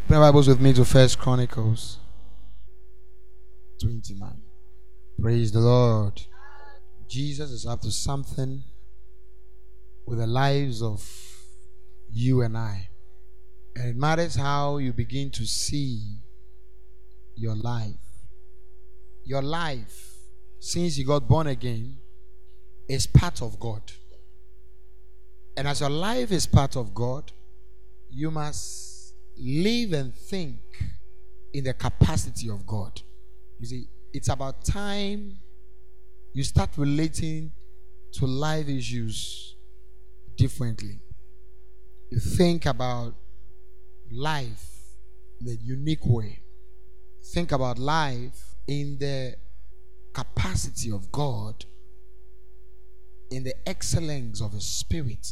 Open Bibles with me to First Chronicles 29. Praise the Lord. Jesus is up to something with the lives of you and I. And it matters how you begin to see your life. Your life, since you got born again, is part of God. And as your life is part of God, you must live and think in the capacity of God. You see, it's about time you start relating to life issues differently. You think about life in a unique way. Think about life in the capacity of God, in the excellence of His Spirit,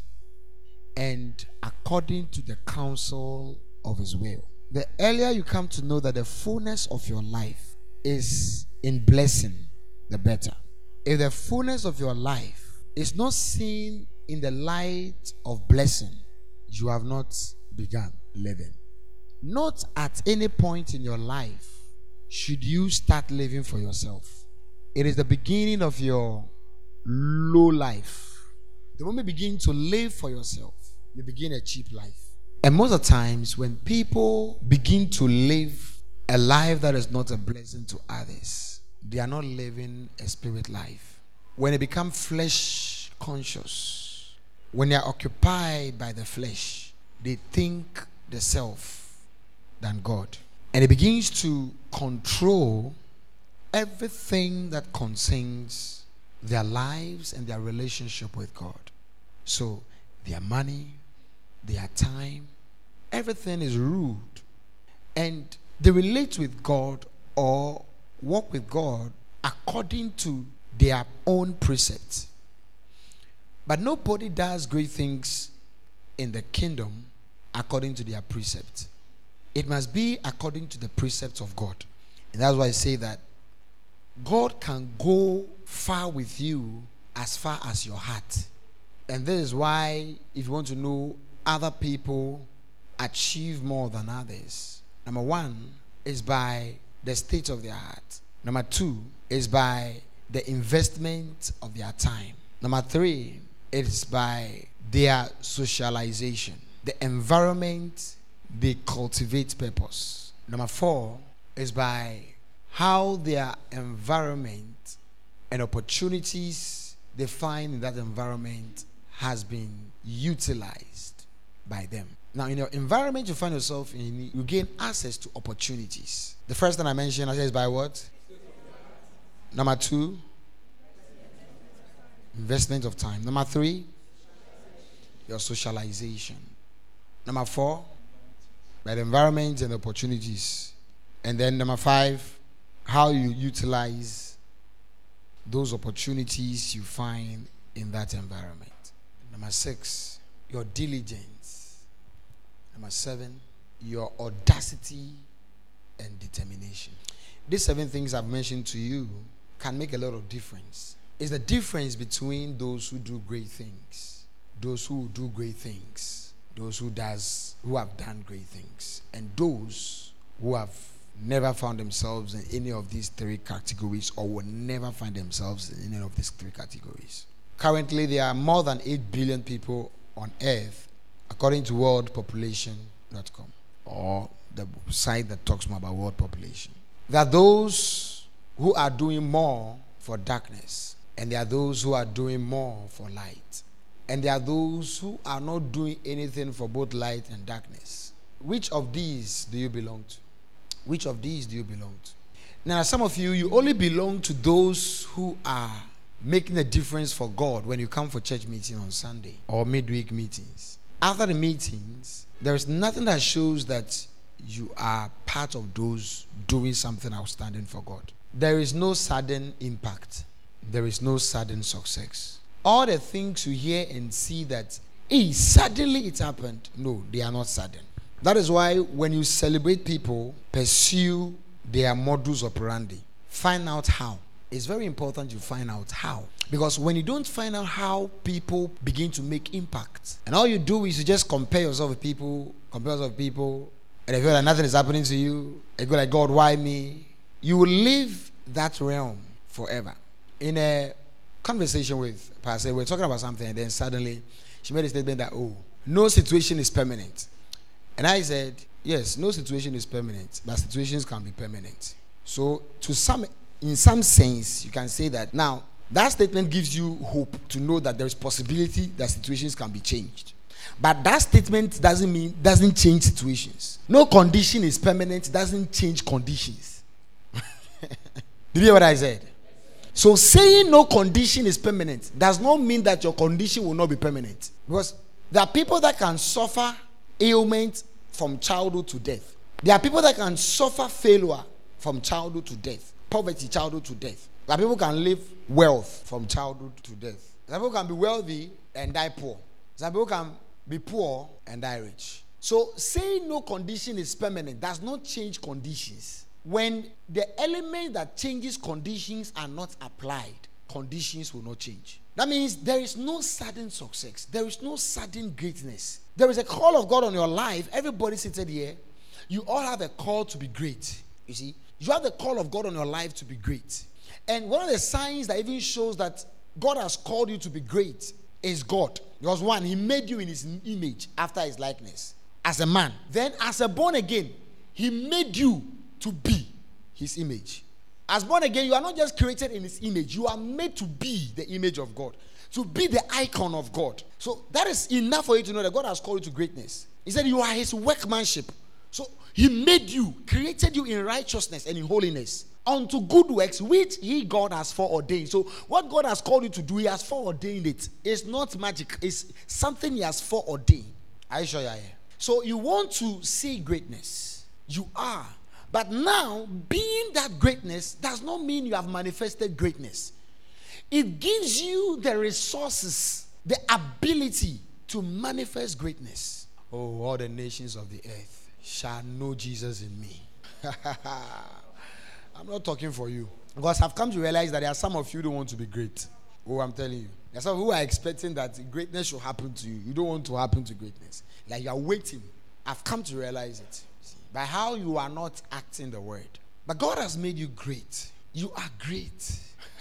and according to the counsel of His will. The earlier you come to know that the fullness of your life is in blessing, the better. If the fullness of your life is not seen in the light of blessing, you have not begun living. Not at any point in your life should you start living for yourself. It is the beginning of your low life. The moment you begin to live for yourself, you begin a cheap life. And most of the times when people begin to live a life that is not a blessing to others, they are not living a spirit life. When they become flesh conscious, when they are occupied by the flesh, they think the self than God. And it begins to control everything that concerns their lives and their relationship with God. So their money, their time, everything is ruled. And they relate with God or walk with God according to their own precepts. But nobody does great things in the kingdom according to their precepts. It must be according to the precepts of God. And that's why I say that God can go far with you as far as your heart. And this is why, if you want to know other people achieve more than others, number one is by the state of their heart. Number two is by the investment of their time. Number three is by their socialization, the environment they cultivate purpose. Number four is by how their environment and opportunities they find in that environment has been utilized by them. Now, in your environment you find yourself in, you gain access to opportunities. The first thing I mentioned, I said, is by what? Number two, investment of time. Number three, your socialization. Number four, by the environment and opportunities. And then number five, how you utilize those opportunities you find in that environment. Number six, your diligence. Number seven, your audacity and determination. These 7 things I've mentioned to you can make a lot of difference. It's the difference between those who do great things, those who do great things, those who have done great things, and those who have never found themselves in any of these 3 categories or will never find themselves in any of these 3 categories. Currently, there are more than 8 billion people on earth, according to worldpopulation.com, or the site that talks more about world population. There are those who are doing more for darkness, and there are those who are doing more for light. And there are those who are not doing anything for both light and darkness. Which of these do you belong to? Which of these do you belong to? Now, some of you only belong to those who are making a difference for God when you come for church meeting on Sunday or midweek meetings. After the meetings, there is nothing that shows that you are part of those doing something outstanding for God. There is no sudden impact. There is no sudden success. All the things you hear and see that, suddenly it happened. No, they are not sudden. That is why when you celebrate people, pursue their modus operandi. Find out how. It's very important you find out how. Because when you don't find out how people begin to make impact, and all you do is you just compare yourself with people, and if you feel like nothing is happening to you, you go like, God, why me? You will live that realm forever. In a conversation with Pastor, we're talking about something, and then suddenly she made a statement that, oh, no situation is permanent. And I said, yes, no situation is permanent, but situations can be permanent. So in some sense, you can say that. Now, that statement gives you hope to know that there is possibility that situations can be changed. But that statement doesn't change situations. No condition is permanent, doesn't change conditions. Did you hear what I said? So saying no condition is permanent does not mean that your condition will not be permanent. Because there are people that can suffer ailment from childhood to death. There are people that can suffer failure from childhood to death. Poverty, childhood to death. There are people who can live wealth from childhood to death. Some people can be wealthy and die poor. Some people can be poor and die rich. So saying no condition is permanent does not change conditions. When the element that changes conditions are not applied, conditions will not change. That means there is no sudden success. There is no sudden greatness. There is a call of God on your life. Everybody seated here, you all have a call to be great. You see, you have the call of God on your life to be great. And one of the signs that even shows that God has called you to be great is God. Because one, he made you in his image after his likeness as a man. Then as a born again, he made you to be his image. As born again, you are not just created in his image. You are made to be the image of God. To be the icon of God. So that is enough for you to know that God has called you to greatness. He said you are his workmanship. So he made you, created you in righteousness and in holiness, unto good works which he, God, has foreordained. So what God has called you to do, he has foreordained it. It's not magic. It's something he has foreordained. Are you sure you are here? So you want to see greatness. You are. But now, being that greatness does not mean you have manifested greatness. It gives you the resources, the ability to manifest greatness. Oh, all the nations of the earth shall know Jesus in me. I'm not talking for you. Because I've come to realize that there are some of you who don't want to be great. Oh, I'm telling you. There are some who are expecting that greatness should happen to you. You don't want to happen to greatness. Like you are waiting. I've come to realize it. By how you are not acting the word. But God has made you great. You are great.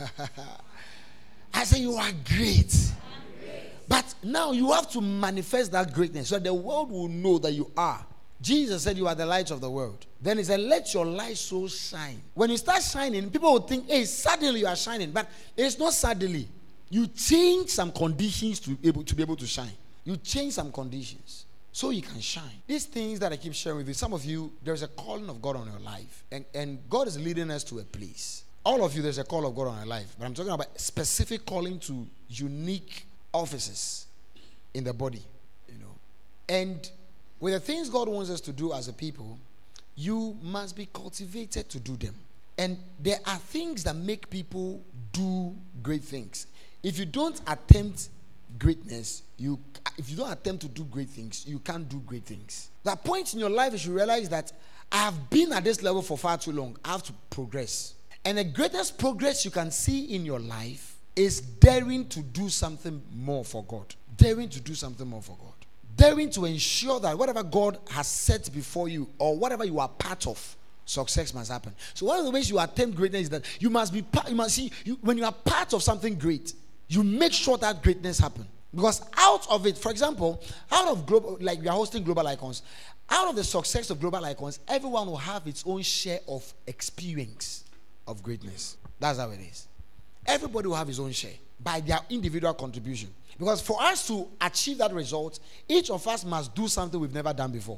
I say you are great. But now you have to manifest that greatness so the world will know that you are. Jesus said you are the light of the world. Then he said, let your light so shine. When you start shining, people will think, hey, suddenly you are shining. But it's not suddenly. You change some conditions to be able to shine. You change some conditions so you can shine. These things that I keep sharing with you, some of you, there's a calling of God on your life. And God is leading us to a place. All of you, there's a call of God on your life. But I'm talking about specific calling to unique offices in the body. You know. And with the things God wants us to do as a people, you must be cultivated to do them. And there are things that make people do great things. If you don't attempt greatness, if you don't attempt to do great things, you can't do great things. There are points in your life you should realize that I have been at this level for far too long. I have to progress. And the greatest progress you can see in your life is daring to do something more for God. Daring to do something more for God. Daring to ensure that whatever God has set before you or whatever you are part of, success must happen. So one of the ways you attempt greatness is that you must be part. You must see when you are part of something great, you make sure that greatness happens. Because out of it, for example, out of global, like we are hosting Global Icons, out of the success of Global Icons, everyone will have its own share of experience of greatness. That's how it is. Everybody will have his own share by their individual contribution. Because for us to achieve that result, each of us must do something we've never done before.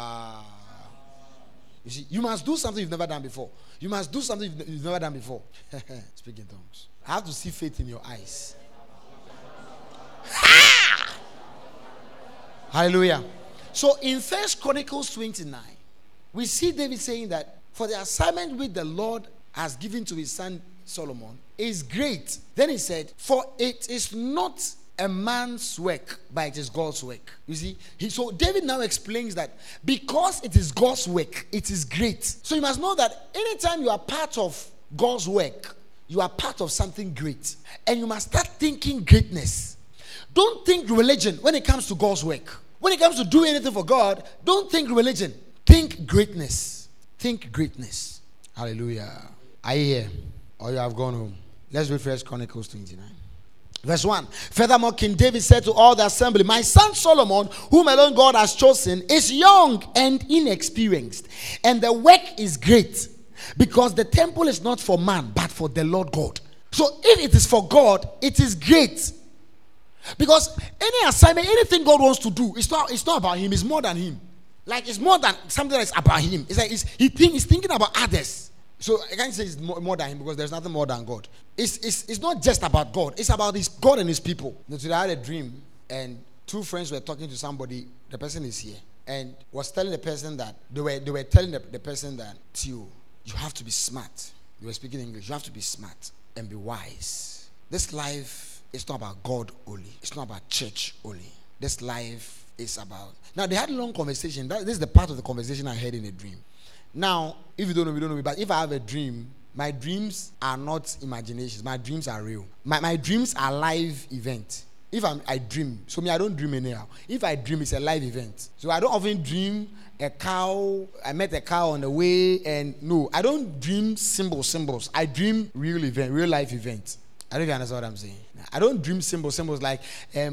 You see, you must do something you've never done before. You must do something you've never done before. Speak in tongues. I have to see faith in your eyes. Hallelujah. So in 1 Chronicles 29, we see David saying that for the assignment which the Lord has given to his son Solomon is great. Then he said, for it is not a man's work, but it is God's work. You see, so David now explains that because it is God's work, it is great. So you must know that anytime you are part of God's work, you are part of something great. And you must start thinking greatness. Don't think religion when it comes to God's work. When it comes to doing anything for God, don't think religion. Think greatness. Think greatness. Hallelujah. Are you here? Or you have gone home? Let's read 1 Chronicles 29. Verse 1. Furthermore, King David said to all the assembly, my son Solomon, whom alone God has chosen, is young and inexperienced, and the work is great, because the temple is not for man, but for the Lord God. So if it is for God, it is great. Because any assignment, anything God wants to do, it's not about him, it's more than him. Like, it's more than something that's about him. It's like he's thinking about others. So I can't say it's more than him, because there's nothing more than God. It's not just about God. It's about his God and his people. Today I had a dream, and two friends were talking to somebody. The person is here, and was telling the person that they were telling the person that, Theo, you have to be smart. You were speaking English. You have to be smart and be wise. This life is not about God only. It's not about church only. This life is about. Now they had a long conversation. This is the part of the conversation I heard in a dream. Now, if you don't know, we don't know. But if I have a dream, my dreams are not imaginations. My dreams are real. My dreams are live event. If I dream, so I don't dream anyhow. If I dream, it's a live event. So I don't often dream a cow. I met a cow on the way, and no, I don't dream symbols. I dream real life events. I don't even understand what I'm saying. I don't dream symbols like,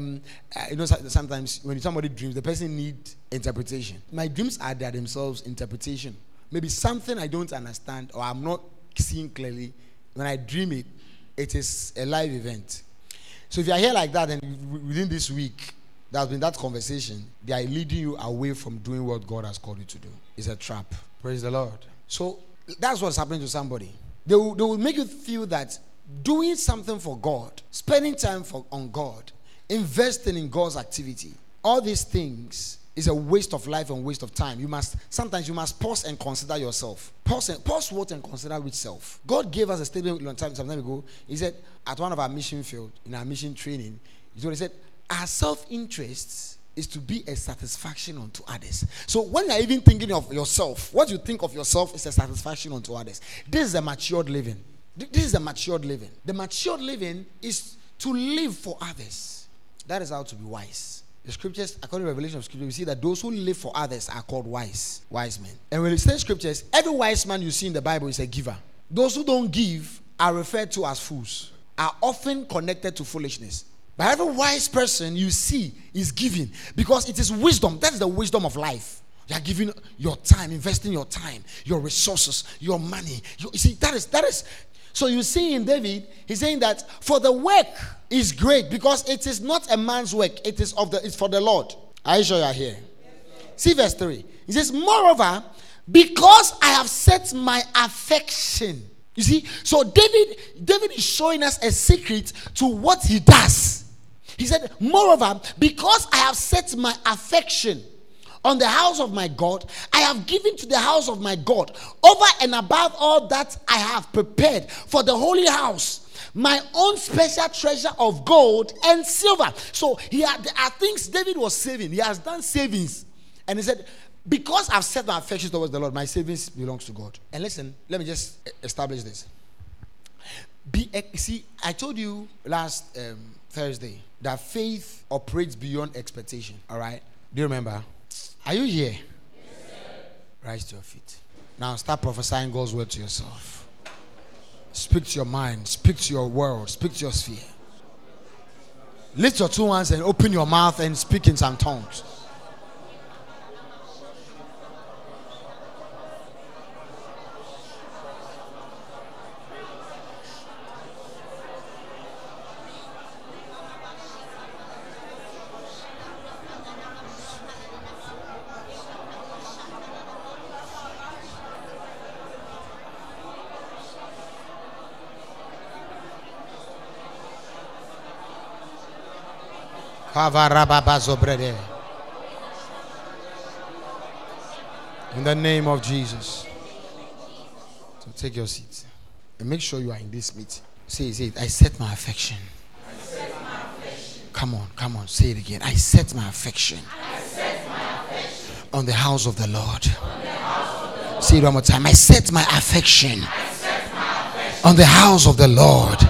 sometimes when somebody dreams, the person needs interpretation. My dreams are there themselves interpretation. Maybe something I don't understand or I'm not seeing clearly. When I dream it, it is a live event. So if you are here like that, and within this week, there's been that conversation, they are leading you away from doing what God has called you to do. It's a trap. Praise the Lord. So that's what's happening to somebody. They will make you feel that doing something for God, spending time on God, investing in God's activity, all these things is a waste of life and waste of time. Sometimes you must pause and consider yourself. Pause what and consider which self. God gave us a statement some time ago. He said, at one of our mission field, in our mission training, he said, our self-interest is to be a satisfaction unto others. So when you're even thinking of yourself, what you think of yourself is a satisfaction unto others. This is a matured living. This is a matured living. The matured living is to live for others. That is how to be wise. The scriptures, according to Revelation of Scripture, we see that those who live for others are called wise men. And when you study scriptures, every wise man you see in the Bible is a giver. Those who don't give are referred to as fools, are often connected to foolishness. But every wise person you see is giving, because it is wisdom. That is the wisdom of life. You are giving your time, investing your time, your resources, your money. You see, that is. So you see in David, he's saying that for the work is great, because it is not a man's work, it's for the Lord. Are you sure you are here? Yes, see verse 3. He says, moreover, because I have set my affection. You see, so David is showing us a secret to what he does. He said, moreover, because I have set my affection on the house of my God, I have given to the house of my God, over and above all that I have prepared for the holy house, my own special treasure of gold and silver. So there are things David was saving. He has done savings. And he said, because I've set my affection towards the Lord, my savings belongs to God. And listen, let me just establish this. See, I told you last Thursday that faith operates beyond expectation. All right? Do you remember? Are you here? Yes, sir. Rise to your feet. Now start prophesying God's word to yourself. Speak to your mind. Speak to your world. Speak to your sphere. Lift your two hands and open your mouth and speak in some tongues. In the name of Jesus. So take your seat and make sure you are in this meeting. Say it. I set my affection. Come on. Say it again. I set my affection. On the house of the Lord. Say it one more time. I set my affection. On the house of the Lord.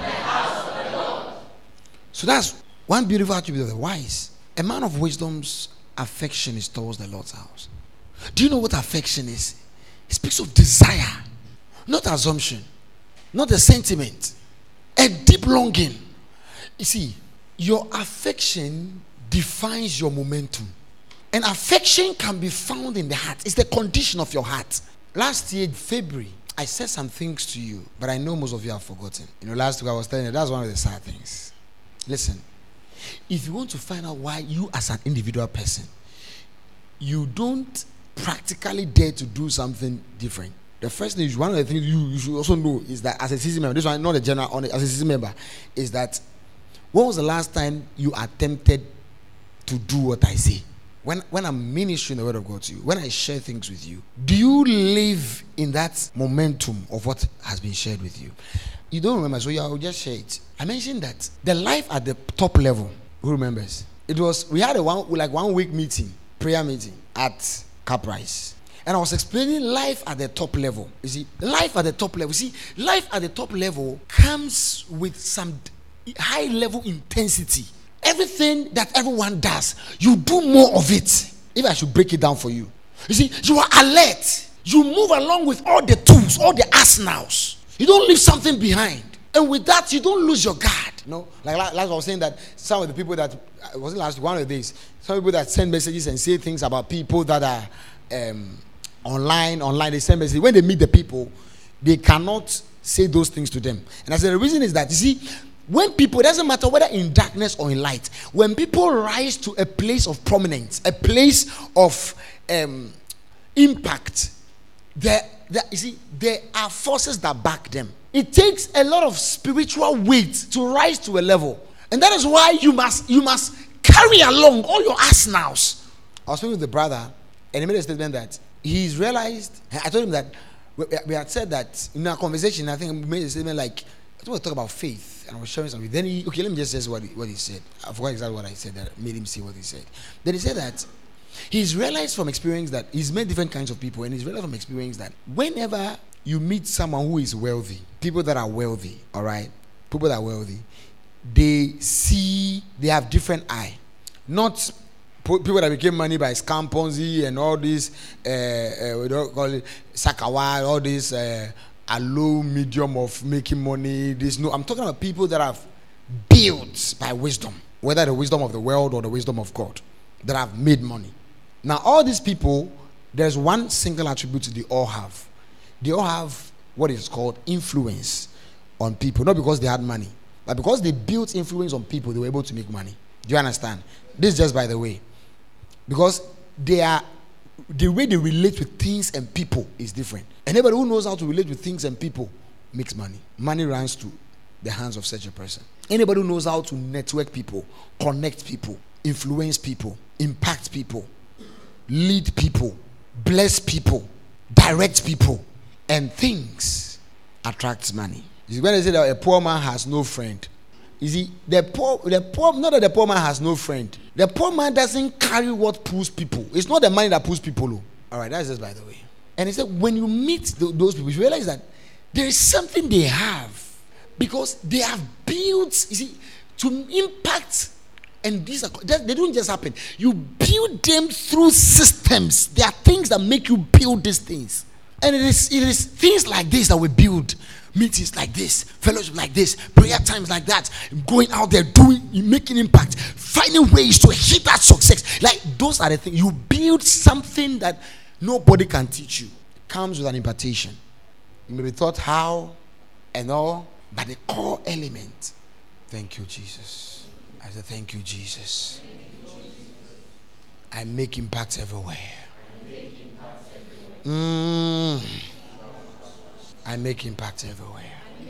So that's one beautiful attribute of the wise. A man of wisdom's affection is towards the Lord's house. Do you know what affection is? It speaks of desire, not assumption, not a sentiment, a deep longing. You see, your affection defines your momentum. And affection can be found in the heart. It's the condition of your heart. Last year, February, I said some things to you, but I know most of you have forgotten. Last week I was telling you, that's one of the sad things. Listen, if you want to find out why you as an individual person, you don't practically dare to do something different. The first thing, one of the things you should also know is that as a CC member, this one not a general, as a CC member, is that when was the last time you attempted to do what I say? When I'm ministering the word of God to you, when I share things with you, do you live in that momentum of what has been shared with you? You don't remember, so I'll just share it. I mentioned that the life at the top level, who remembers? We had a 1 week meeting, prayer meeting at Caprice. And I was explaining life at the top level. You see, life at the top level. See, life at the top level comes with some high level intensity. Everything that everyone does, you do more of it. If I should break it down for you. You see, you are alert. You move along with all the tools, all the arsenals. You don't leave something behind. And with that, you don't lose your guard. Like I was saying that some of the people that, it wasn't last one of the days, some people that send messages and say things about people that are online, they send messages. When they meet the people, they cannot say those things to them. And I said the reason is that, you see, when people, it doesn't matter whether in darkness or in light, when people rise to a place of prominence, a place of impact, there are forces that back them. It takes a lot of spiritual weight to rise to a level. And that is why you must carry along all your arsenals. I was speaking with the brother, and he made a statement that he's realized, I told him that we had said that in our conversation, I think we made a statement like, I think we talk about faith. And I was sharing something. Then let me just say what he said. I forgot exactly what I said that made him say what he said. Then he said that he's realized from experience that he's met different kinds of people, and he's realized from experience that whenever you meet someone who is wealthy, people that are wealthy, all right, people that are wealthy, they have different eye. Not people that became money by scam Ponzi and all this, we don't call it Sakawa, all this. A low medium of making money. I'm talking about people that have built by wisdom, whether the wisdom of the world or the wisdom of God, that have made money. Now, all these people, there's one single attribute they all have. They all have what is called influence on people, not because they had money, but because they built influence on people, they were able to make money. Do you understand? This is just by the way. Because the way they relate with things and people is different. Anybody who knows how to relate with things and people makes money. Money runs to the hands of such a person. Anybody who knows how to network people, connect people, influence people, impact people, lead people, bless people, direct people, and things attracts money. You see, when they say that a poor man has no friend, you see, the poor, not that the poor man has no friend. The poor man doesn't carry what pulls people. It's not the money that pulls people. All right, that's just by the way. And he said, when you meet those people, you realize that there is something they have because they have built, you see, to impact. And these they don't just happen. You build them through systems. There are things that make you build these things. And it is things like this that we build. Meetings like this, fellowship like this, prayer times like that, going out there making impact, finding ways to hit that success. Like those are the things. You build something that nobody can teach you. It comes with an impartation. You may be taught how and all, but the core element. Thank you, Jesus. I said, thank you, Jesus. I make impact everywhere. I make impact everywhere.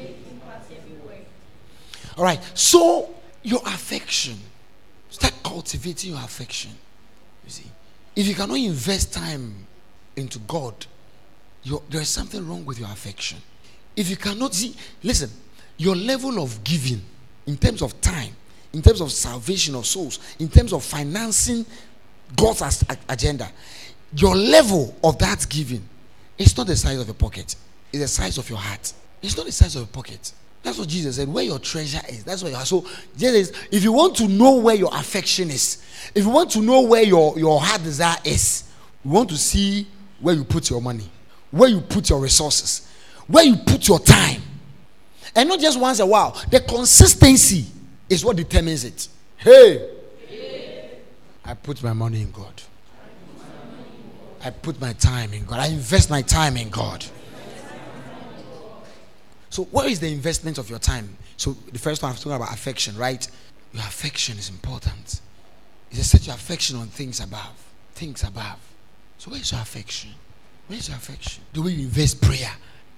All right. So your affection, start cultivating your affection. You see, if you cannot invest time into God, there is something wrong with your affection. If you cannot see, listen, your level of giving in terms of time, in terms of salvation of souls, in terms of financing God's agenda, your level of that giving is not the size of your pocket. It's the size of your heart. It's not the size of your pocket. That's what Jesus said. Where your treasure is, that's where your heart. So Jesus, if you want to know where your affection is, if you want to know where your heart desire is, We want to see where you put your money, where you put your resources, where you put your time. And not just once a while. The consistency is what determines it. Hey! I put my money in God. I put my time in God. I invest my time in God. So where is the investment of your time? So the first one I'm talking about affection, right? Your affection is important. It's a set your affection on things above. Things above. So where is your affection? Where is your affection? The way you invest prayer.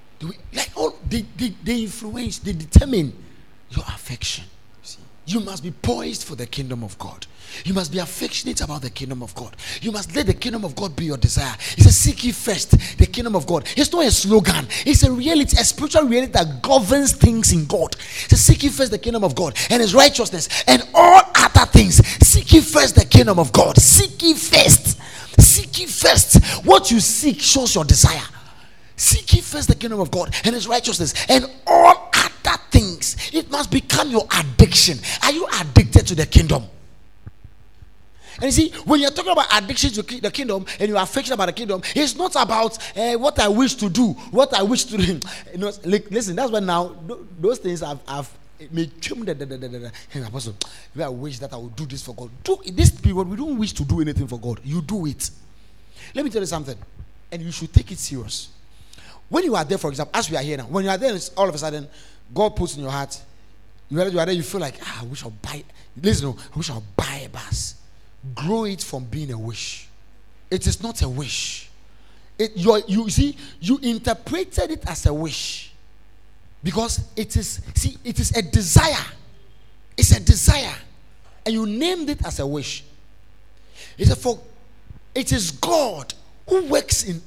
They influence, they determine your affection. See? You must be poised for the kingdom of God. You must be affectionate about the kingdom of God. You must let the kingdom of God be your desire. He says, seek ye first the kingdom of God. It's not a slogan. It's a reality, a spiritual reality that governs things in God. He says, seek ye first the kingdom of God and his righteousness and all other things. Seek ye first the kingdom of God. Seek ye first. Seek ye first. What you seek shows your desire. Seek ye first the kingdom of God and his righteousness and all other things. It must become your addiction. Are you addicted to the kingdom? And you see, when you're talking about addiction to the kingdom and you're affectionate about the kingdom, it's not about what I wish to do, what I wish to do. You know, listen, that's why now those things I've made. Apostle, I wish that I would do this for God. In this period, we don't wish to do anything for God. You do it. Let me tell you something, and you should take it serious. When you are there, for example, as we are here now, when you are there, all of a sudden, God puts in your heart, you are there, you feel like, I wish I'll buy. Listen, I wish I'll buy a bus. Grow it from being a wish. It is not a wish. You see, you interpreted it as a wish because it is a desire. It's a desire, and you named it as a wish. It's it is God who works in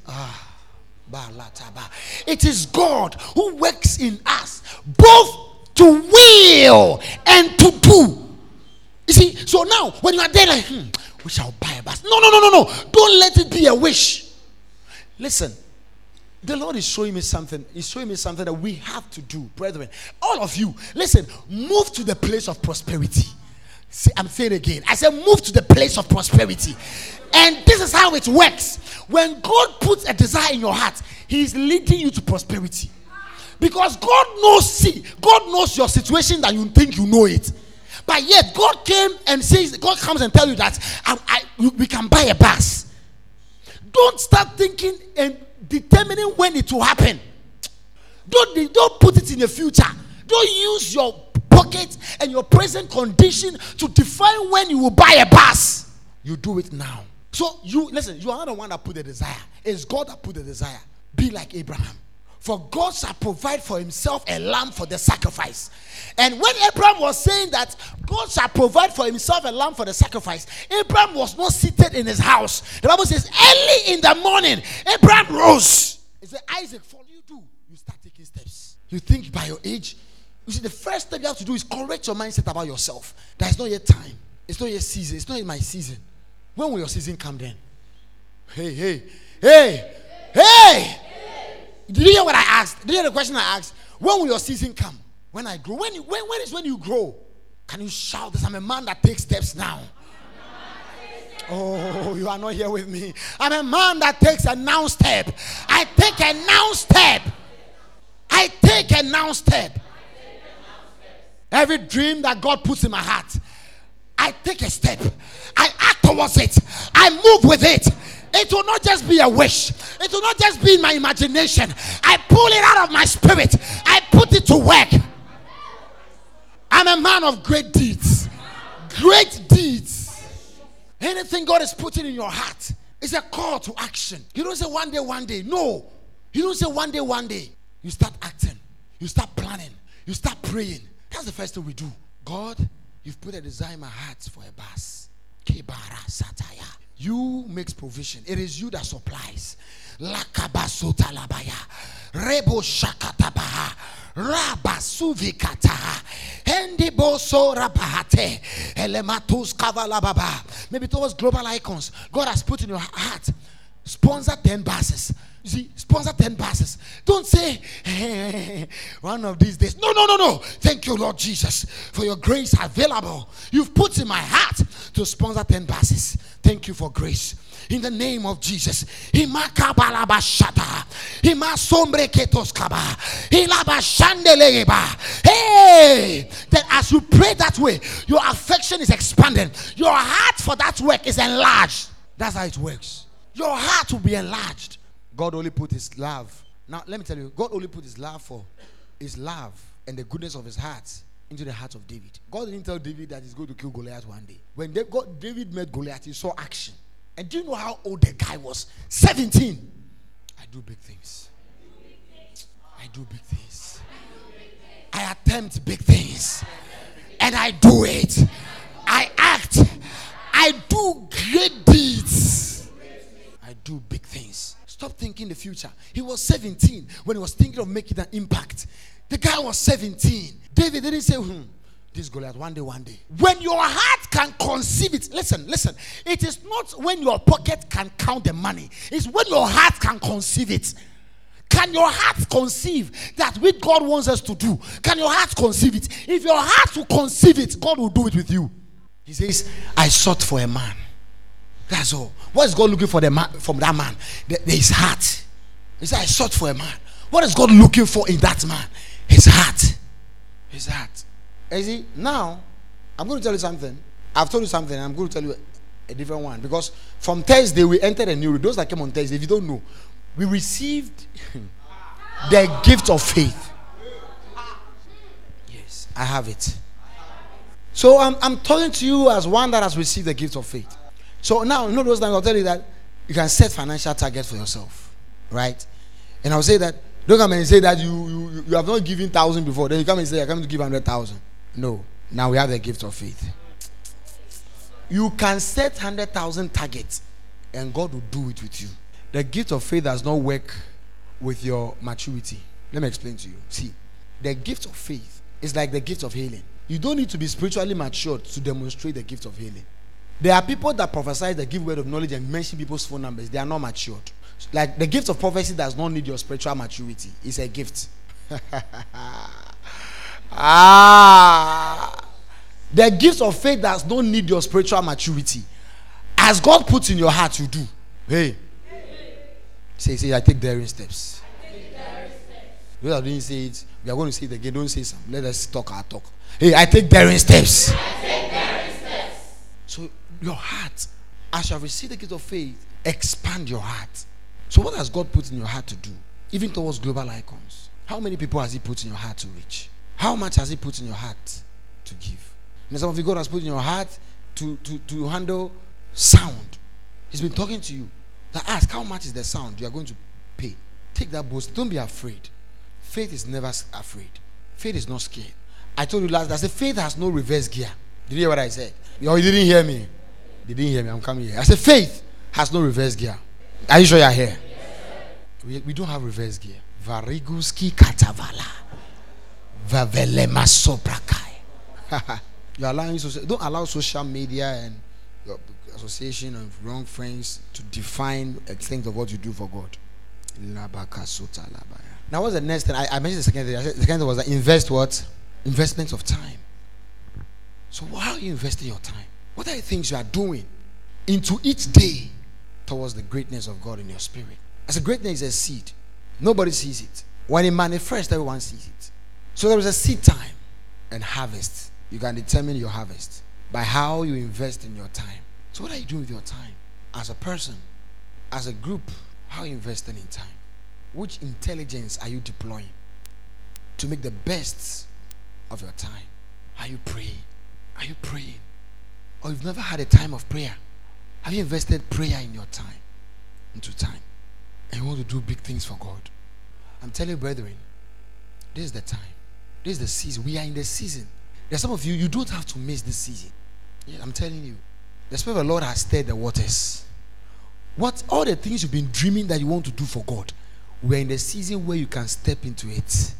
it is God who works in us both to will and to do. You see, so now when you are there like, we shall buy a bus. No. Don't let it be a wish. Listen, the Lord is showing me something. He's showing me something that we have to do, brethren. All of you, listen, move to the place of prosperity. See, I'm saying it again. I said move to the place of prosperity. And this is how it works. When God puts a desire in your heart, he is leading you to prosperity. Because God knows your situation that you think you know it. But yet God came and says, God comes and tell you that we can buy a bus. Don't start thinking and determining when it will happen. Don't put it in the future. Don't use your pocket and your present condition to define when you will buy a bus. You do it now. So you are not the one that put the desire. It's God that put the desire. Be like Abraham. For God shall provide for himself a lamb for the sacrifice. And when Abraham was saying that God shall provide for himself a lamb for the sacrifice, Abraham was not seated in his house. The Bible says early in the morning, Abraham rose. He said, Isaac, what do? You start taking steps. You think by your age. You see, the first step you have to do is correct your mindset about yourself. That is not yet time. It's not yet season. It's not yet my season. When will your season come then? Hey. Did you hear what I asked? Did you hear the question I asked? When will your season come? When I grow. When is when you grow? Can you shout this? I'm a man that takes steps now. Oh, you are not here with me. I'm a man that takes a now step. I take a now step. I take a now step. Every dream that God puts in my heart, I take a step. I act towards it. I move with it. It will not just be a wish. It will not just be in my imagination. I pull it out of my spirit. I put it to work. I'm a man of great deeds. Great deeds. Anything God is putting in your heart is a call to action. You don't say one day. No. You don't say one day. You start acting. You start planning. You start praying. That's the first thing we do. God, you've put a desire in my heart for a bus. Kebara Sataya. You makes provision. It is you that supplies. Lakabasota labaya. Rebo shakatabaha. Rabasuvikata. Hendiboso rabahate. Elematus kavalababa. Maybe towards global icons. God has put in your heart. Sponsor 10 buses. You see, sponsor 10 buses. Don't say, hey, one of these days. No. Thank you, Lord Jesus, for your grace available. You've put in my heart to sponsor 10 buses. Thank you for grace. In the name of Jesus. Hey, that as you pray that way, your affection is expanding. Your heart for that work is enlarged. That's how it works. Your heart will be enlarged. God only put his love. Now, let me tell you, God only put his love and the goodness of his heart into the heart of David. God didn't tell David that he's going to kill Goliath one day. When David met Goliath, he saw action. And do you know how old the guy was? 17. I do big things. I do big things. I attempt big things. And I do it. I act. I do great deeds. I do big things. Stop thinking the future. He was 17 when he was thinking of making an impact. The guy was 17. David didn't say, this Goliath one day. When your heart can conceive it, listen. It is not when your pocket can count the money. It's when your heart can conceive it. Can your heart conceive that which God wants us to do? Can your heart conceive it? If your heart will conceive it, God will do it with you. He says, I sought for a man. That's all. What is God looking for from that man? His heart. He said, I sought for a man. What is God looking for in that man? His heart. His heart. You see, now, I'm going to tell you something. I've told you something. I'm going to tell you a different one. Because from Thursday, we entered a new. Those that came on Thursday, if you don't know, we received the gift of faith. Yes, I have it. So I'm talking to you as one that has received the gift of faith. So now, you know those times I'll tell you that you can set financial targets for yourself. Right? And I'll say that, don't come and say that you have not given 1,000 before. Then you come and say, I'm coming to give 100,000. No. Now we have the gift of faith. You can set 100,000 targets and God will do it with you. The gift of faith does not work with your maturity. Let me explain to you. See, the gift of faith is like the gift of healing. You don't need to be spiritually matured to demonstrate the gift of healing. There are people that prophesy, that give word of knowledge and mention people's phone numbers. They are not matured. Like the gift of prophecy does not need your spiritual maturity. It's a gift. The gift of faith does not need your spiritual maturity. As God puts in your heart, you do. Hey. Say, I take daring steps. We are doing say it. We are going to say it again. Don't say something. Let us talk our talk. Hey, I take daring steps. So your heart, as you have received the gift of faith, expand your heart. So what has God put in your heart to do? Even towards global icons. How many people has he put in your heart to reach? How much has he put in your heart to give? And some of you, God has put in your heart to handle sound. He's been talking to you. Now ask, how much is the sound you are going to pay? Take that boast. Don't be afraid. Faith is never afraid. Faith is not scared. I told you last, I said faith has no reverse gear. Did you hear what I said? You didn't hear me. You didn't hear me. I'm coming here. I said faith has no reverse gear. Are you sure you're here? Yes, we don't have reverse gear. Variguski katavala. Vavelema soprakai. You're allowing don't allow social media and your association of wrong friends to define the extent of what you do for God. Now what's the next thing? I mentioned the second thing. The second thing was that invest what? Investment of time. So how are you investing your time? What are the things you are doing into each day towards the greatness of God in your spirit? As a greatness is a seed. Nobody sees it. When it manifests, everyone sees it. So there is a seed time and harvest. You can determine your harvest by how you invest in your time. So what are you doing with your time? As a person, as a group, how are you investing in time? Which intelligence are you deploying to make the best of your time? Are you praying? Are you praying? Or you've never had a time of prayer? Have you invested prayer in your time? Into time? And you want to do big things for God? I'm telling you, brethren, this is the time. This is the season. We are in the season. There's some of you, you don't have to miss this season. Yeah, I'm telling you. The Spirit of the Lord has stirred the waters. What all the things you've been dreaming that you want to do for God, we're in the season where you can step into it.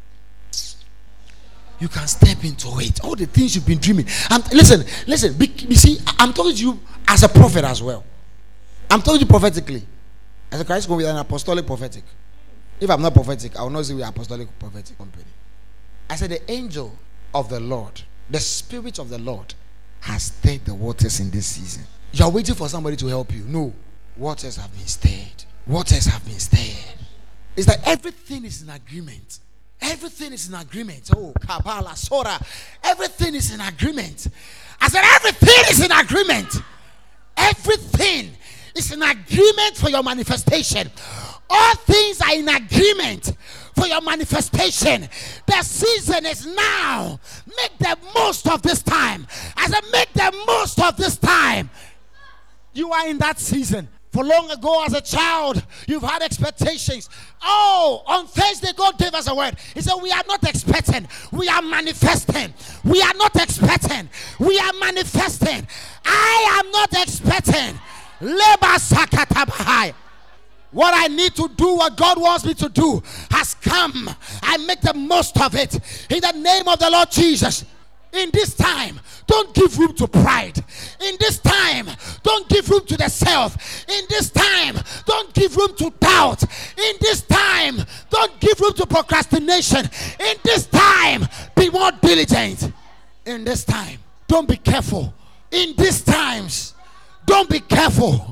You can step into it. All the things you've been dreaming. Listen. You see, I'm talking to you as a prophet as well. I'm talking to you prophetically. As a Christ, we are an apostolic prophetic. If I'm not prophetic, I will not say we are apostolic prophetic company. I said the angel of the Lord, the Spirit of the Lord has stirred the waters in this season. You are waiting for somebody to help you. No. Waters have been stirred. Waters have been stirred. It's that everything is in agreement. Everything is in agreement. Oh, Kabbalah, Sora. Everything is in agreement. I said everything is in agreement. Everything is in agreement for your manifestation. All things are in agreement for your manifestation. The season is now. Make the most of this time. I said make the most of this time. You are in that season. For long ago as a child, you've had expectations. Oh, on Thursday, God gave us a word. He said, we are not expecting. We are manifesting. We are not expecting. We are manifesting. I am not expecting. Leba sakatabahai. What I need to do, what God wants me to do, has come. I make the most of it. In the name of the Lord Jesus. In this time, don't give room to pride. In this time, don't give room to the self. In this time, don't give room to doubt. In this time, don't give room to procrastination. In this time, be more diligent. In this time, don't be careful. In these times, don't be careful.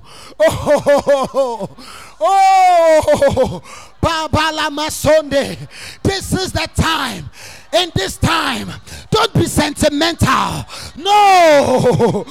Babalama Sunday. This is the time. In this time, don't be sentimental. No.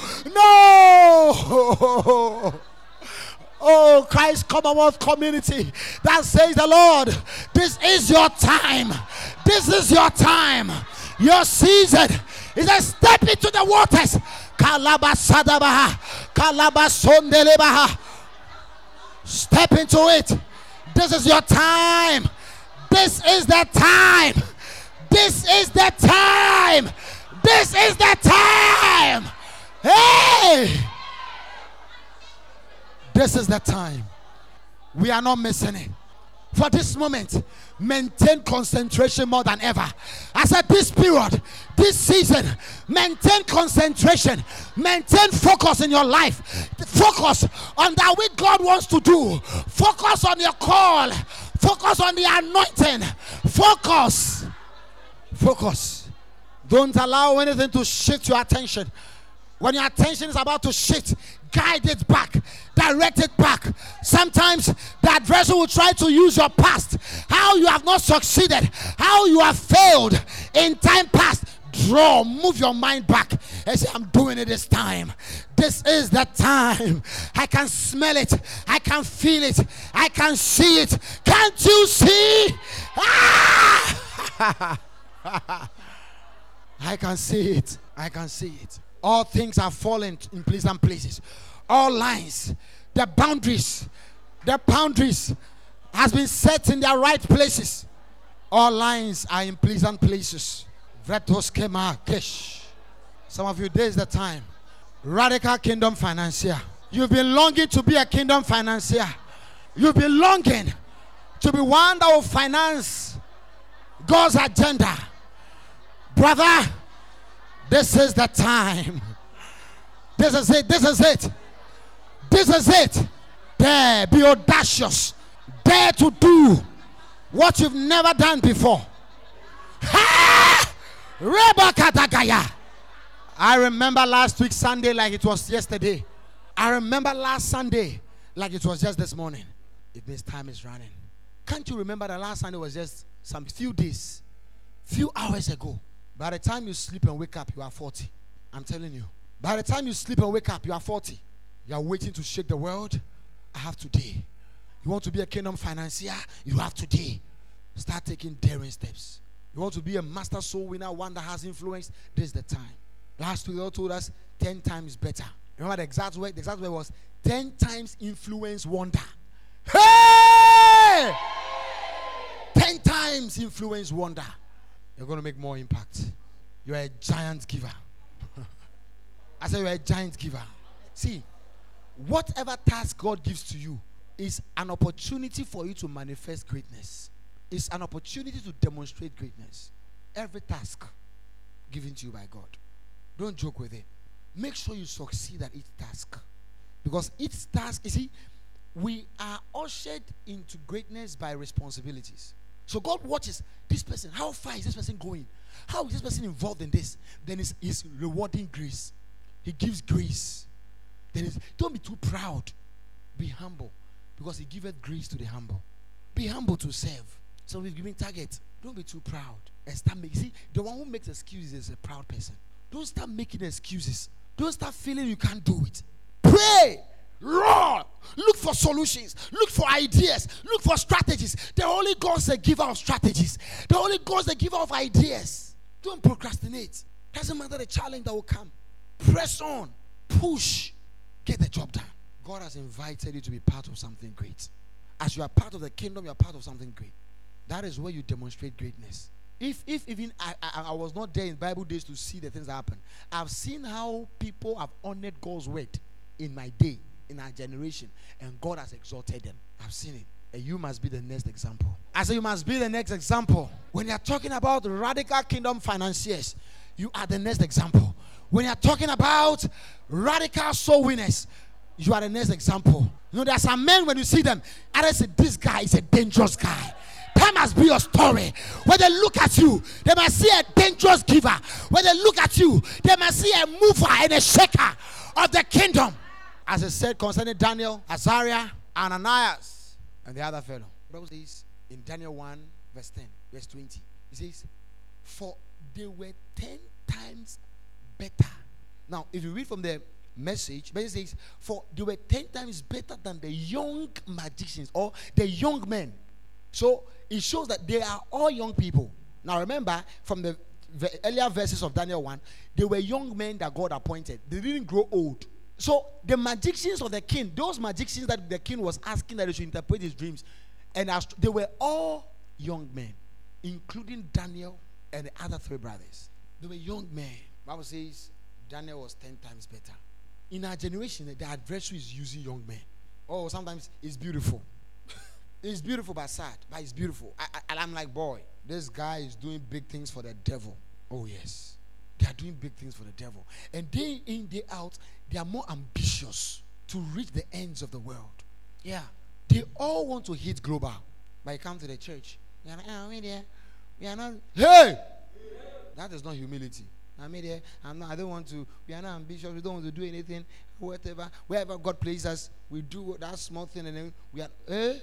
Oh, Christ Commonwealth Community. That says the Lord, this is your time. This is your time. Your season is a step into the waters. Kalabasadabaha. Kalabasondelebaha. Step into it. This is your time. This is the time. This is the time. This is the time. Hey! This is the time. We are not missing it. For this moment, maintain concentration more than ever. I said this period, this season, maintain concentration. Maintain focus in your life. Focus on that which God wants to do. Focus on your call. Focus on the anointing. Focus. Focus. Don't allow anything to shift your attention. When your attention is about to shift, guide it back, direct it back. Sometimes the adversary will try to use your past, how you have not succeeded, how you have failed in time past. Move your mind back and say, I'm doing it this time. This is the time. I can smell it, I can feel it, I can see it. Can't you see? Ah! I can see it. I can see it. All things are falling in pleasant places. All lines, the boundaries has been set in their right places. All lines are in pleasant places. Some of you, this is the time. Radical kingdom financier. You've been longing to be a kingdom financier. You've been longing to be one that will finance God's agenda. Brother, this is the time. This is it. This is it. This is it. Dare, be audacious. Dare to do what you've never done before. Ha! I remember last week Sunday like it was yesterday. I remember last Sunday like it was just this morning. If this time is running. Can't you remember that last Sunday was just some few days, few hours ago? By the time you sleep and wake up, you are 40. I'm telling you. By the time you sleep and wake up, you are 40. You are waiting to shake the world. I have today. You want to be a kingdom financier? You have today. Start taking daring steps. You want to be a master soul winner, one that has influence? This is the time. Last week, they told us 10 times better. Remember the exact word? The exact word was 10 times influence wonder. Hey! 10 times influence wonder. You're going to make more impact. You're a giant giver. I said you're a giant giver. See, whatever task God gives to you is an opportunity for you to manifest greatness. It's an opportunity to demonstrate greatness. Every task given to you by God. Don't joke with it. Make sure you succeed at each task. Because each task, you see, we are ushered into greatness by responsibilities. So God watches this person. How far is this person going? How is this person involved in this? Then he's rewarding grace. He gives grace. Don't be too proud. Be humble, because He giveth grace to the humble. Be humble to serve. So we've given target. Don't be too proud and start making. See, the one who makes excuses is a proud person. Don't start making excuses. Don't start feeling you can't do it. Pray. Roar. Look for solutions. Look for ideas. Look for strategies. The Holy Ghost is a giver of strategies. The Holy Ghost is a giver of ideas. Don't procrastinate. Doesn't matter the challenge that will come. Press on. Push. Get the job done. God has invited you to be part of something great. As you are part of the kingdom, you are part of something great. That is where you demonstrate greatness. If even I was not there in Bible days to see the things that happen, I've seen how people have honored God's word in my day, in our generation, and God has exalted them. I've seen it. And you must be the next example. I say you must be the next example. When you're talking about radical kingdom financiers, you are the next example. When you're talking about radical soul winners, you are the next example. You know, there are some men, when you see them, others say, this guy is a dangerous guy. That must be your story. When they look at you, they must see a dangerous giver. When they look at you, they must see a mover and a shaker of the kingdom. As I said concerning Daniel, Azariah, Ananias, and the other fellow. The Bible says in Daniel 1, verse 10, verse 20, it says, for they were 10 times better. Now, if you read from the Message, it says, for they were 10 times better than the young magicians or the young men. So it shows that they are all young people. Now remember, from the earlier verses of Daniel 1, they were young men that God appointed. They didn't grow old. So the magicians of the king, those magicians that the king was asking that they should interpret his dreams, and they were all young men, including Daniel and the other 3 brothers. They were young men. The Bible says Daniel was 10 times better. In our generation, the adversary is using young men. Oh, sometimes it's beautiful. It's beautiful but sad, but it's beautiful. And I'm like, boy, this guy is doing big things for the devil. Oh, yes. They are doing big things for the devil. And day in, day out, they are more ambitious to reach the ends of the world. Yeah. They all want to hit global. But you come to the church. We are not. Hey! That is not humility. I don't want to. We are not ambitious. We don't want to do anything. Whatever, wherever God places us, we do that small thing, and then we are.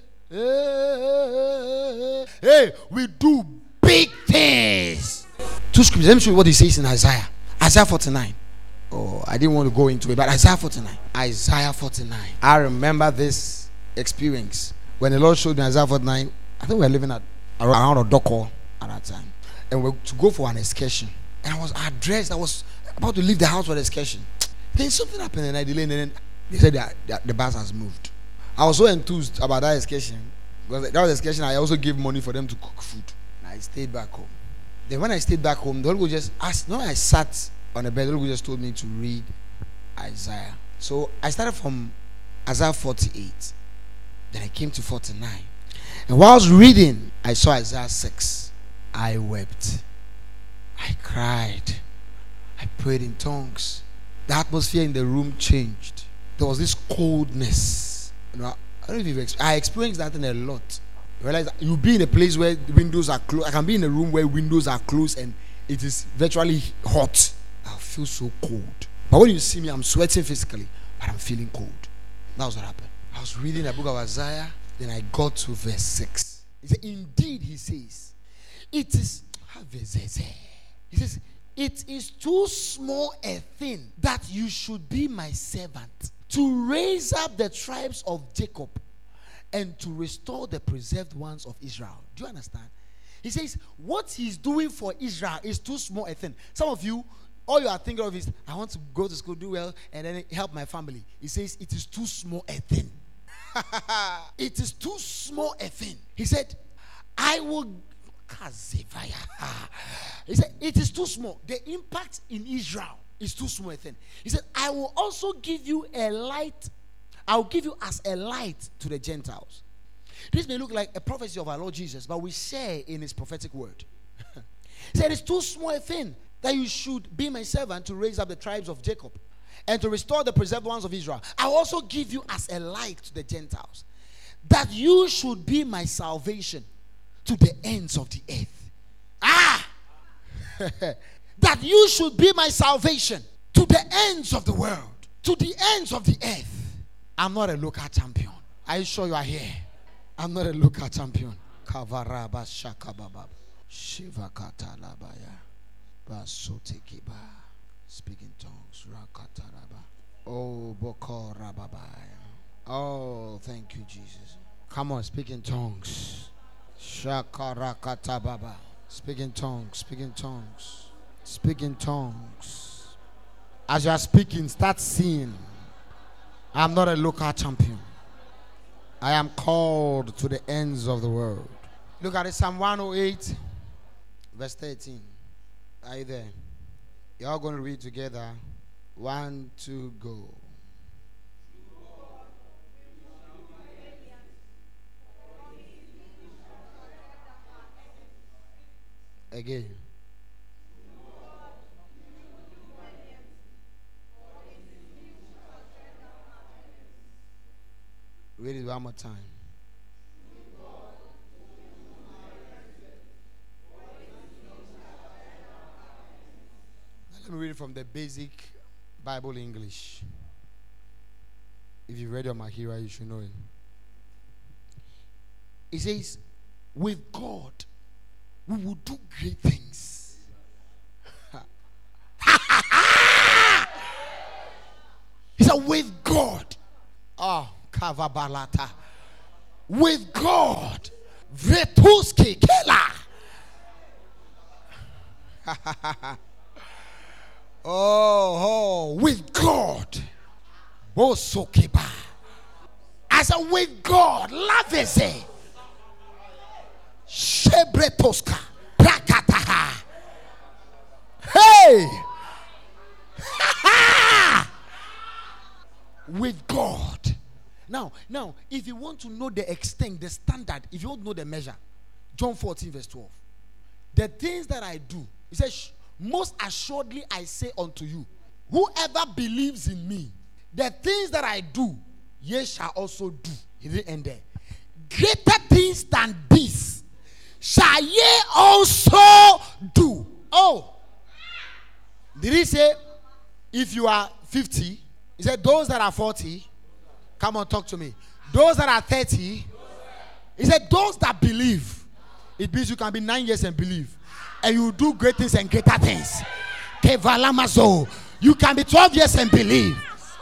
Hey, we do big things. 2 scriptures. Let me show you what he says in Isaiah. Isaiah 49. Oh, I didn't want to go into it, but Isaiah 49. Isaiah 49. I remember this experience when the Lord showed me Isaiah 49. I think we were living around a Doko at that time, and we were to go for an excursion. And I was addressed. I was about to leave the house for the excursion. Then something happened and I delayed. And then they said that the bus has moved. I was so enthused about that excursion. Because that was the excursion. I also gave money for them to cook food. And I stayed back home. Then when I stayed back home, the Holy Ghost just asked. No, I sat on the bed. The Holy Ghost just told me to read Isaiah. So I started from Isaiah 48. Then I came to 49. And while I was reading, I saw Isaiah 6. I wept. I cried. I prayed in tongues. The atmosphere in the room changed. There was this coldness. You know, I don't know if you've I experienced that in a lot. You realize that you'll be in a place where the windows are closed. I can be in a room where windows are closed and it is virtually hot. I feel so cold. But when you see me, I'm sweating physically, but I'm feeling cold. That was what happened. I was reading the book of Isaiah, then I got to verse 6. He said, indeed, he says, it is. He says, it is too small a thing that you should be my servant, to raise up the tribes of Jacob and to restore the preserved ones of Israel. Do you understand? He says, what he's doing for Israel is too small a thing. Some of you, all you are thinking of is, I want to go to school, do well, and then help my family. He says, it is too small a thing. It is too small a thing. He said, I will... He said, it is too small. The impact in Israel is too small a thing. He said, I will also give you a light. I will give you as a light to the Gentiles. This may look like a prophecy of our Lord Jesus, but we share in his prophetic word. He said, it's too small a thing that you should be my servant to raise up the tribes of Jacob and to restore the preserved ones of Israel. I will also give you as a light to the Gentiles, that you should be my salvation to the ends of the earth. That you should be my salvation to the ends of the world, to the ends of the earth. I'm not a local champion. Are you sure you are here? I'm not a local champion. Kavaraba shakababa. Shivakatalabaya. Basotekiba. Speak in tongues. Rakataraba. Oh, Boko Rababaya. Oh, thank you, Jesus. Come on, speak in tongues. Shakarakatababa. Speak in tongues. Speak in tongues. Speak in tongues. As you are speaking, start seeing. I'm not a local champion. I am called to the ends of the world. Look at it, Psalm 108, verse 13. Are you there? You're all going to read together. 1, 2, go. Again. Read it one more time. Let me read it from the basic Bible English. If you read your Mahira, you should know it. It says, with God, we will do great things. He said, with God. Oh, Kavabalata. With God. Vretuski Kela. Oh, with God. Bosokiba. I said, with God. Laveze. Shebretoska. Prakataha. Hey. With God. Now, if you want to know the extent, the standard, if you want to know the measure, John 14, verse 12. The things that I do, he says, most assuredly I say unto you, whoever believes in me, the things that I do, ye shall also do. He didn't end there. Greater things than this shall ye also do. Oh. Did he say, if you are 50, he said, those that are 40, come on, talk to me. Those that are 30, he said, those that believe. It means you can be 9 years and believe. And you do great things and greater things. You can be 12 years and believe.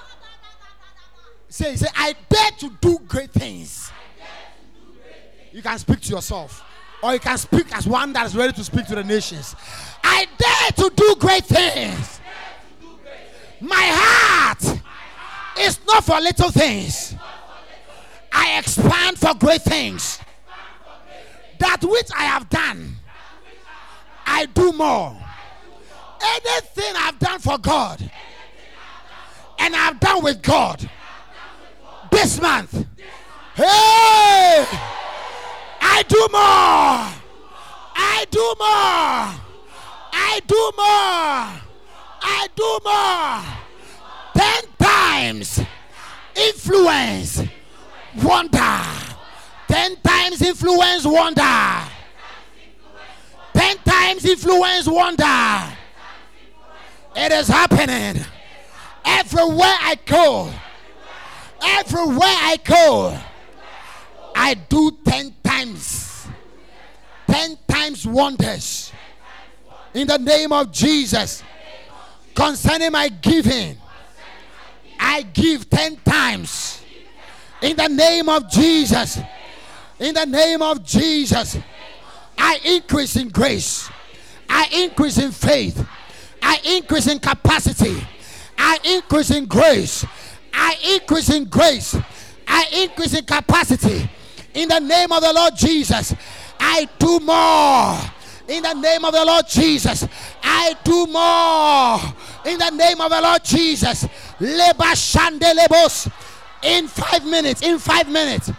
Say, I dare to do great things. You can speak to yourself. Or you can speak as one that is ready to speak to the nations. I dare to do great things. My heart is not for little things. I expand for great things. That which I have done, I do more. Anything I've done for God, and I've done with God, this month, hey, I do more. I do more. I do more. I do more. 10 times influence wonder. 10 times influence wonder. 10 times influence wonder. It is happening everywhere I go. Everywhere I go, I do 10 times. 10 times wonders. In the name of Jesus. Concerning my giving, I give 10 times. In the name of Jesus. In the name of Jesus. I increase in grace. I increase in faith. I increase in capacity. I increase in grace. I increase in grace. I increase in capacity. In the name of the Lord Jesus. I do more. In the name of the Lord Jesus. I do more. In the name of the Lord Jesus. Leba shandelebos. In 5 minutes. In 5 minutes.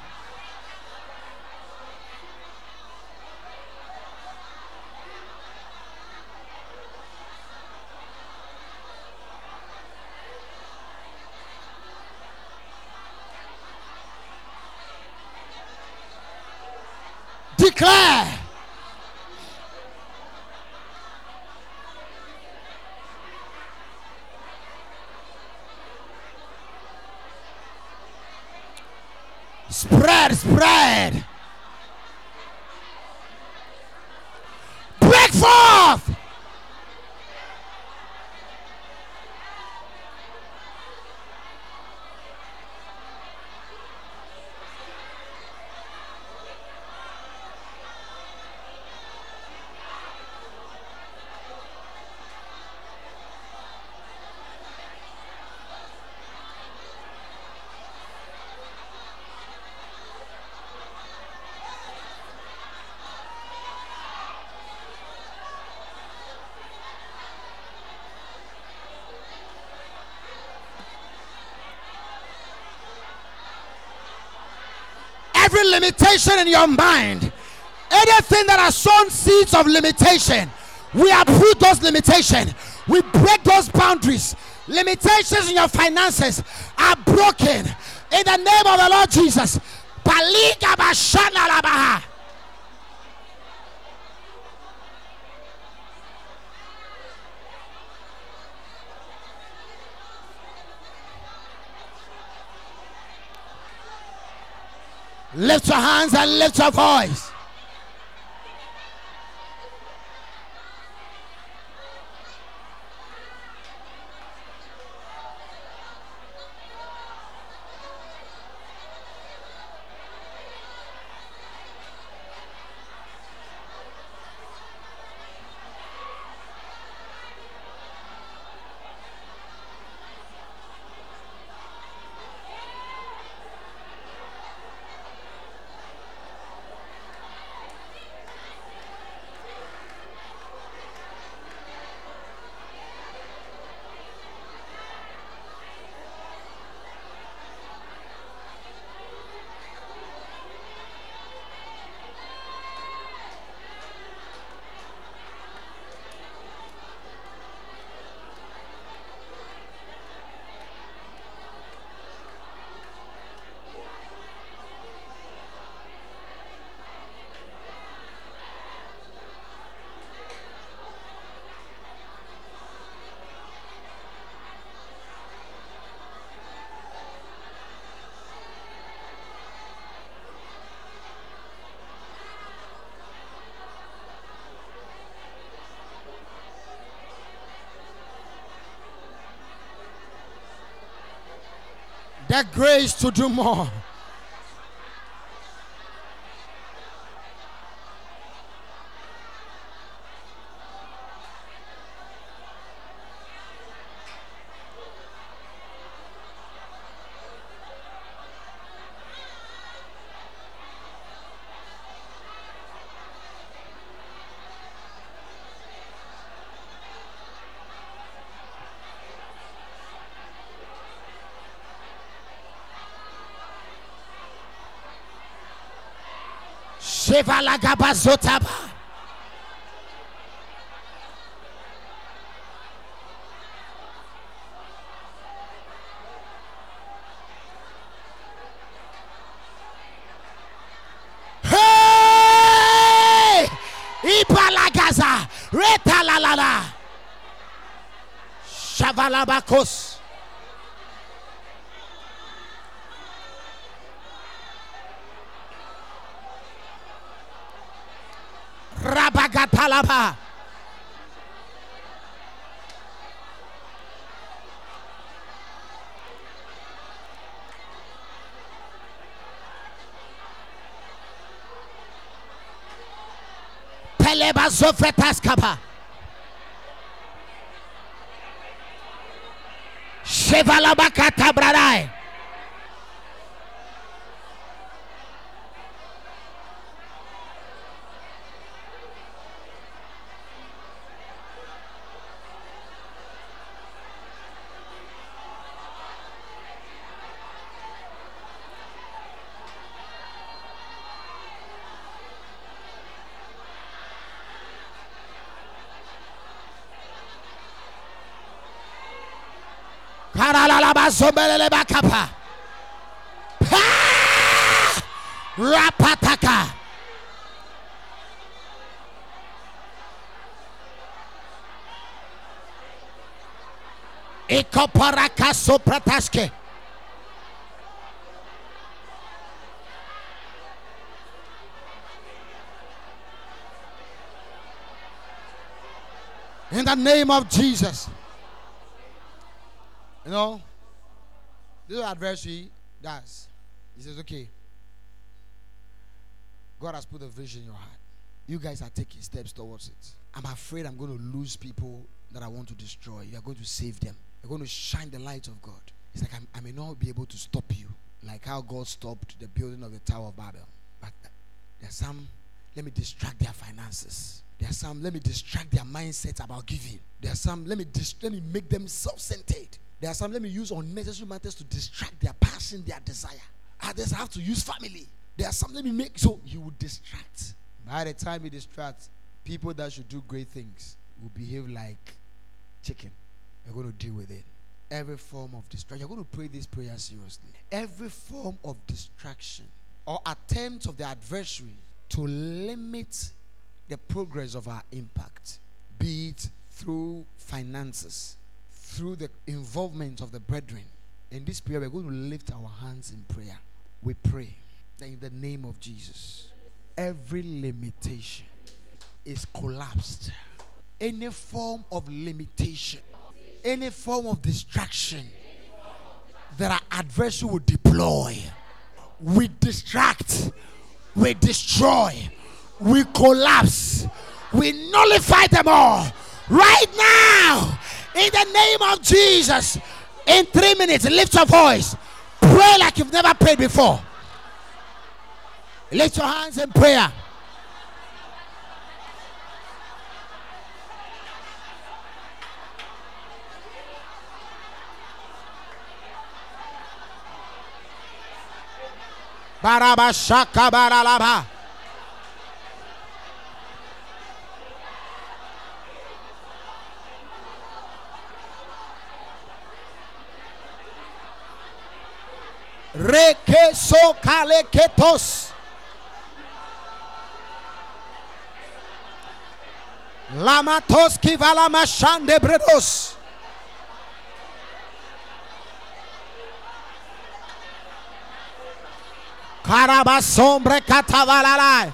Declare. widespread. Break forth. Every limitation in your mind, anything that has sown seeds of limitation, we uproot those limitations. We break those boundaries. Limitations in your finances are broken in the name of the Lord Jesus. Lift your hands and lift your voice. The grace to do more. Shevalagabazotaba. Hey! Ipalagaza. Retalalala. Shavalabakos. Rabagatalaba. Peleba zofretaskaba. Shevalabakata bradai. Rapataka. Ikoparaka soprataske. In the name of Jesus. You know, this is what adversary does. He says, okay, God has put a vision in your heart. You guys are taking steps towards it. I'm afraid I'm going to lose people that I want to destroy. You are going to save them. You're going to shine the light of God. It's like I may not be able to stop you, like how God stopped the building of the Tower of Babel. But there's some, let me distract their finances. There's some, let me distract their mindset about giving. There's some, let me make them self-centered. There are some, let me use unnecessary matters to distract their passion, their desire. Others have to use family. There are some, let me make, so you will distract. By the time you distract, people that should do great things will behave like chicken. You're going to deal with it. Every form of distraction. You're going to pray this prayer seriously. Every form of distraction or attempt of the adversary to limit the progress of our impact, be it through finances, through the involvement of the brethren. In this prayer, we're going to lift our hands in prayer. We pray that in the name of Jesus, every limitation is collapsed. Any form of limitation, any form of distraction that our adversary will deploy, we distract, we destroy, we collapse, we nullify them all right now in the name of Jesus. In 3 minutes, lift your voice, pray like you've never prayed before. Lift your hands in prayer. Barabashaka baralaba. Reke so kaleketos. Lamatos kivalamashande bredos. Karabasombre katavalala.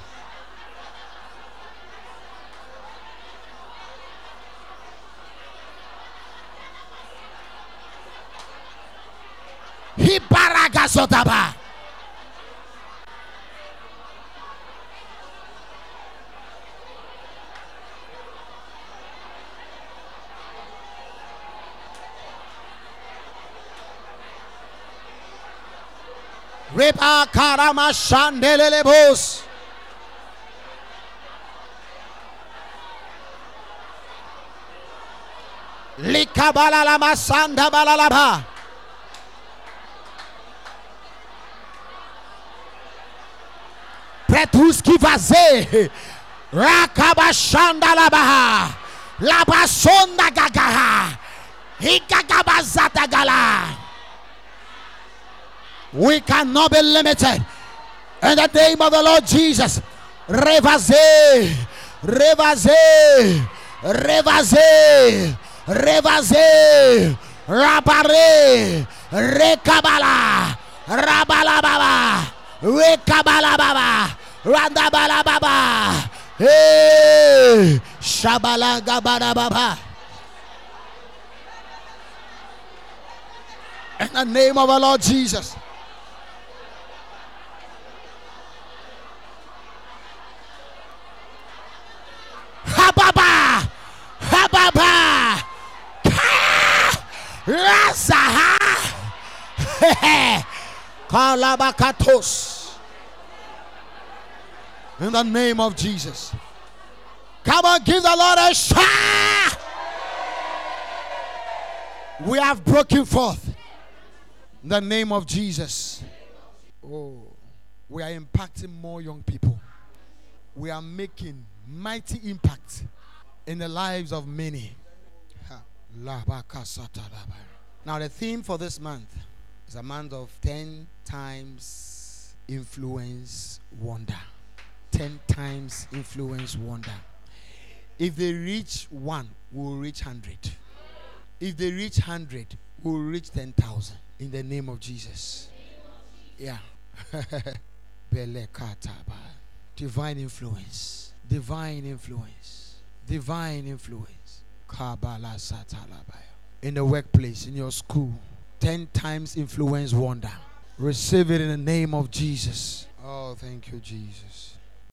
Hibaragazotaba. Reba karama shandelelebos. Likabala lama sanda balalaba. Pretuski vaze. Rakabashanda labaha. Labasonda gagaha. Hikagabazata gala. We cannot be limited. In the name of the Lord Jesus. Revaze. Revaze. Revaze. Revaze. Rabare. Rekabala. Rabalababa. Rekabalababa. Randabalababa. Hey. Shabalagabarababa. In the name of the Lord Jesus. Hababa, hababa, razaha, kalabakatos. In the name of Jesus. Come on, give the Lord a shout. We have broken forth. In the name of Jesus. Oh, we are impacting more young people. We are making mighty impact in the lives of many. Now the theme for this month is a month of 10 times influence wonder. 10 times influence wonder. If they reach 1, we'll reach 100. If they reach 100, we'll reach 10,000 in the name of Jesus. Yeah. Divine influence. Divine influence. Divine influence. In the workplace, in your school, 10 times influence wonder. Receive it in the name of Jesus. Oh, thank you, Jesus.